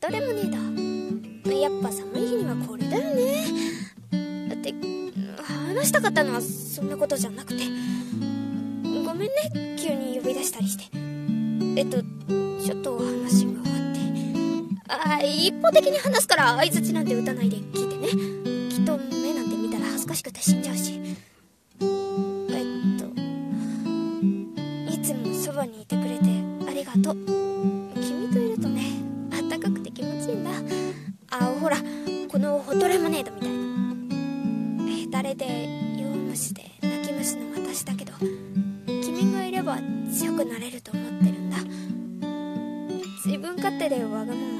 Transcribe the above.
トレモネード。やっぱ寒い日にはこれだよね。だって話したかったのはそんなことじゃなくて。ごめんね、急に呼び出したりして。ちょっと話があって。一方的に話すから相槌なんて打たないで聞いてね。きっと目なんて見たら恥ずかしくて死んじゃうし。いつもそばにいてくれてありがとう。君といるとね、あったかくて気持ちいいんだ。ほら、このホットレモネードみたいな。ヘタレで弱虫で泣き虫の私だけど、君がいれば強くなれると思ってるんだ。自分勝手でわがまま